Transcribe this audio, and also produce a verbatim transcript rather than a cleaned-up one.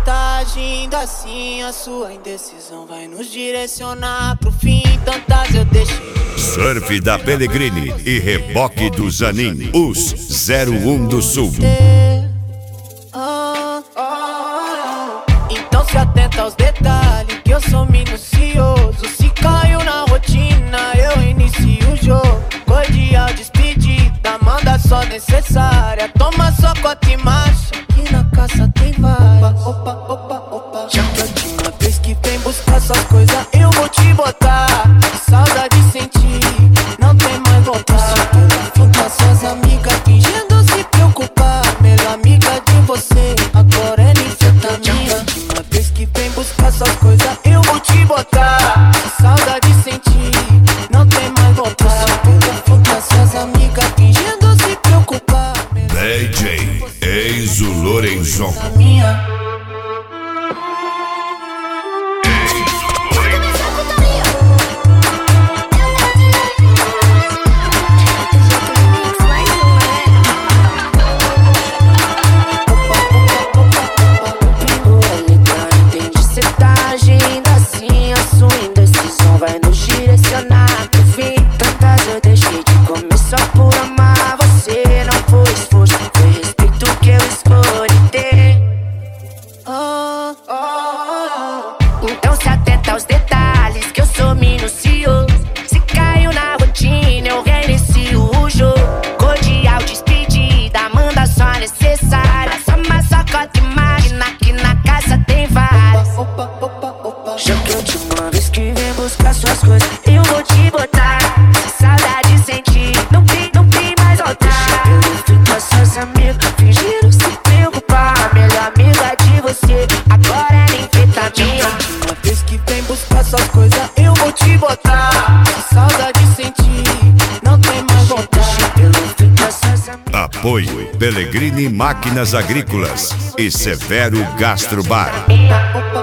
tá agindo assim, a sua indecisão vai nos direcionar pro fim. Tantas eu deixei. Surf da Pellegrini e reboque do Zanin, os zero um do Sul. Ah, ah, ah. Então se atenta aos detalhes, que eu sou minucioso. Se caiu na rotina, eu inicio o jogo. Cordial despedida, manda só necessária. Toma só cota e marcha, que na caça tem várias. Opa, opa, opa. Já que a última vez que vem buscar suas coisas, eu vou te botar. Que saudade sentir, não tem mais voltar. Fica suas amigas fingindo se preocupar. Melhor amiga de você, agora é ninfetamina. Última vez que vem buscar suas coisas, eu vou te botar. Que saudade sentir, não tem mais voltar. Fica suas amigas fingindo se preocupar. D J Enzo Lorenzon. Vai nos direcionar pro fim. Tantas eu deixei de comer só por amar você. Não foi esforço, foi respeito que eu escolhi ter. Oh, oh, oh. Então se atenta aos detalhes, que eu sou minucioso. Se caiu na rotina, eu reinicio o jogo. Cordial despedida, manda só a necessária. Só uma sacota e máquina, que na casa tem várias. Opa, opa, opa. Já que a última vez que vem buscar suas coisas, eu vou te botar. Se saudade sentir, não tem, não tem mais voltar. Eu fico com suas amigas, fingindo se preocupar. Melhor amiga de você, agora é ninfetamina. Última vez que vem buscar suas coisas, eu vou te botar. Se saudade sentir, não tem mais voltar. Eu fico com suas amigas. Apoio Pellegrini Máquinas Agrícolas e Severo Gastro Bar. Opa, opa.